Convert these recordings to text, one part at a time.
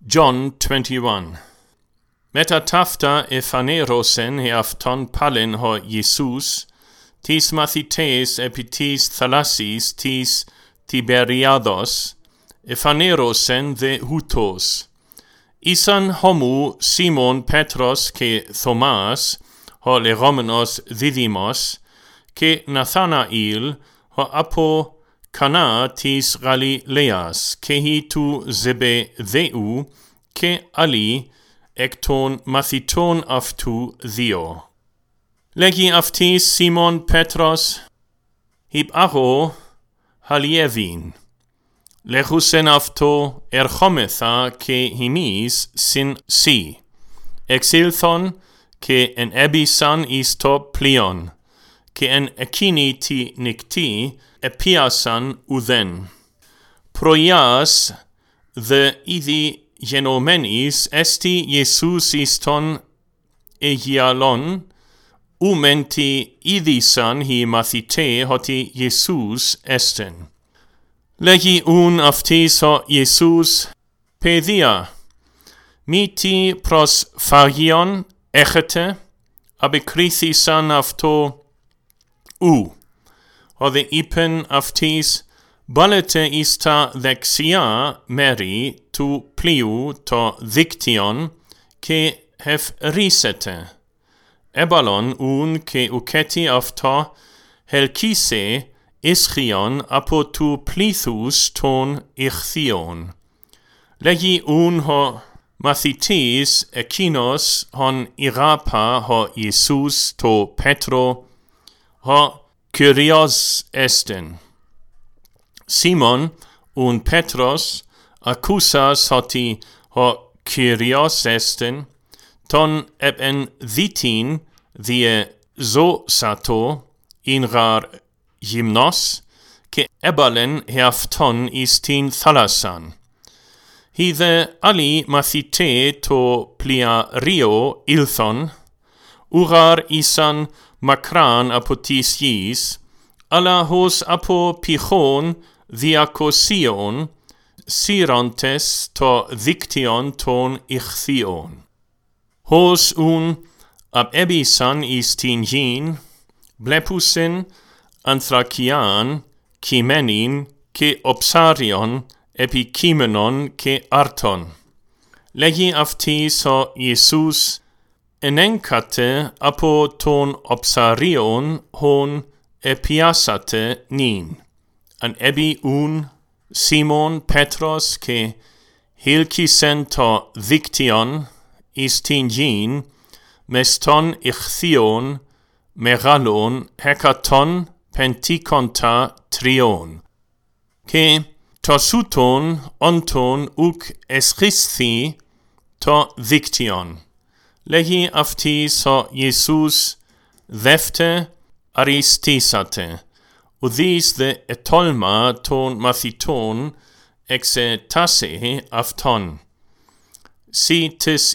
John 21. Meta tafta ephanerosen heafton palin ho Jesus, tis mathites epitis thalassis tis Tiberiados, ephanerosen de hutos. Isan homu Simon Petros ke Thomas, ho leromenos Didymos, ke Nathanael, ho apo Cana tis Galileas, kehi tu Zebedeu, ke ali ekton mathiton aftu Dio. Legi aftis Simon Petros, hib aho halievin. Lechusen afto erchometha ke himis sin si. Exilthon ke en ebisan isto plion, ke en ekini ti nikti epiasan uden. Proias the idi genomenis esti Jesus iston egialon, umenti idisan hi mathite hoti Jesus esten. Legi un aftis ho Jesus pedia, miti pros phagion echete, abekrithisan afto u. Ode ipen aftis balete ista dexia meri tu pliu to diction ke hef risete. Ebalon un ke uketi afta helkise ischion apo tu plithus ton ichthion. Legi un ho mathitis ekinos hon irapa ho Jesus to Petro ho Kyrios esten. Simon un Petros accusas hoti ho Kyrios esten, ton eben dhitin die zosato in rar gymnos, ke ebalen heafton istin thalasan. Hithe ali mathite to plia rio ilthon, urar isan makran apotis yis, ala hos apo pichon diakosion, sirantes to diction ton ichthion. Hos un ab ebisan istin yin, blepusin anthrakian, kimenin, ke opsarion, epikimenon ke arton. Legi aftis ho Jesus enenkate apo ton opsarion hon epiasate nin. An ebi un Simon Petros ke hilkisen to diction istin yin, meston ichthion, megalon hekaton pentikonta trion. Ke tosuton onton uk eschisthi to diction. Legi aftis ho Jesus dhefte aristisate, udis de etolma ton mathiton exetase afton. Si tis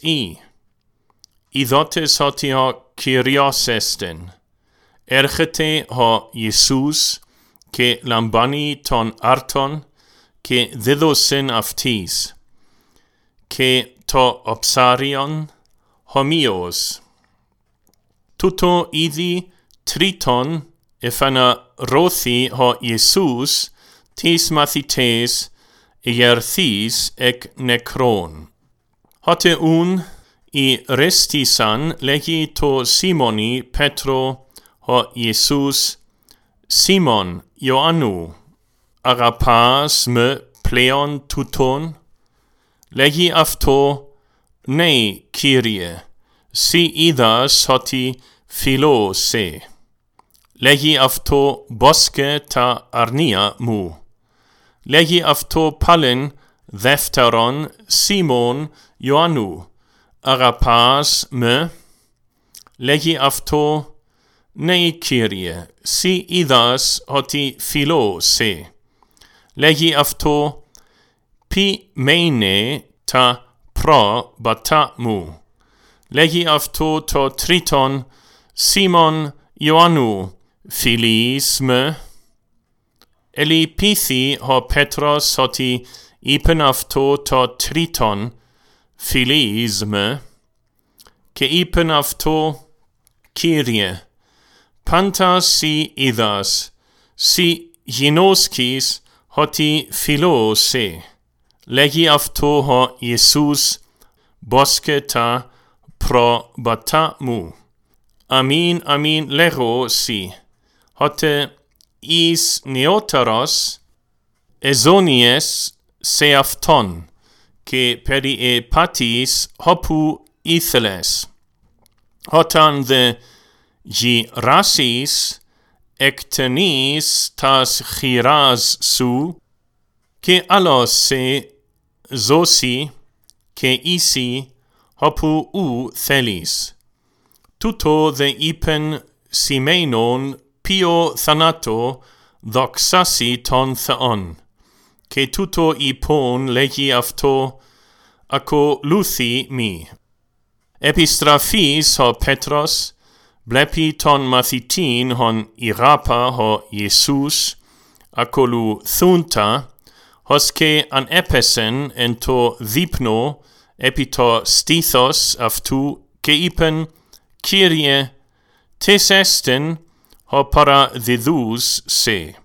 idotes hoti ho Kyrios esten. Erchete ho Jesus, ke lambani ton arton, ke didosin aftis, ke to opsarion homios. Tuto idi triton efana rothi ho Jesus, tis mathites ierthis ec necron. Hote un I restisan legi to Simoni Petro ho Jesus, Simon Ioannu, arapas me pleon tuton, legi afto nei Kyrie, si idas hoti philo se, legi afto boske ta arnia mu, legi afto palin dhefteron Simon Ioannu, arapas me, legi afto nei Kyrie, si idas hoti philo se, legi afto pi meine ta pro bata mu, legi afto to triton Simon Ioannu, philis me, eli pithi ho Petros hoti ipen afto to triton φιλείς με, και είπεν αυτό, Κύριε, πάντα σοι είδας, σοι γινώσκεις ότι φιλώ σε. Λέγει αυτό ο Ιησούς, μποσκε τα προβατά μου. Αμήν, αμήν λέγω σοι, ότι εις νεότερος εζώνιες σε αυτόν, και περί πατής χοπού ήθελες. Όταν δε γυράσεις, εκτενείς τας χειράς σου, και άλλος σε ζώσει, και isi χοπού ου θέλεις. Τούτο δε είπεν σημαίνον ποιο θανάτο δοξάσει τον Θεόν. Και τούτο είπον λέγει αυτό, ακολούθει μη. Επιστραφής ο Πέτρος, βλέπει τον μαθητήν hon ηράπα ο Ιησούς, ακολουθούντα, ώσκε αν έπεσεν εν το δείπνο επί το στήθος αυτού, και είπεν, Κύριε, τες έστεν ο παραδιδούς σε.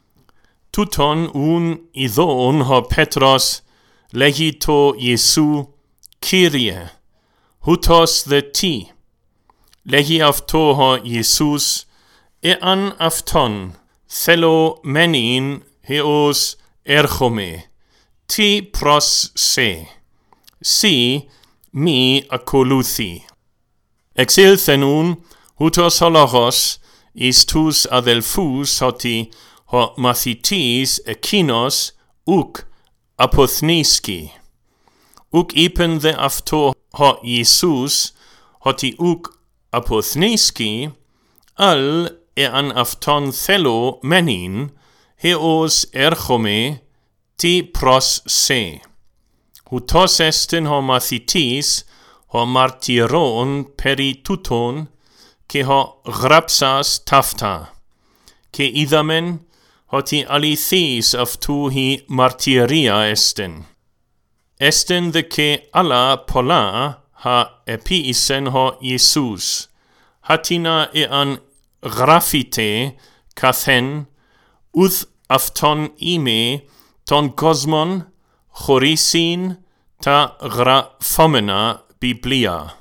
Τούτον ουν ειδών ο Πέτρος λέγει το Ιησού, Κύριε, ούτως δε τι. Λέγει αυτό ο Ιησούς, εάν αυτόν θέλω μένειν εως έρχομαι, τι προς σε. Σοι μη ακολούθει. Εξήλθενουν ούτως ο λόγος εις τους αδελφούς ότι ο μαθητής εκείνος ουκ αποθνίσκει. Ουκ είπεν δε αυτό ο Ιησούς ότι ουκ αποθνίσκει, αλ εάν αυτόν θέλω μένειν, εως έρχομαι, τι προς σε. Ούτως εστιν ο μαθητής, ο μαρτυρών περί τούτον, και ο γράψας ταύτα. Και είδαμεν, ότι αληθείς αυτού η μαρτυρία εστιν. Εστιν δε και άλλα πολλά ha επίησεν ο Ιησούς. Χατίνα εάν γράφητε καθεν, ουθ αυτόν είμαι τον κόσμον χωρίσιν τα γραφόμενα Βιβλία.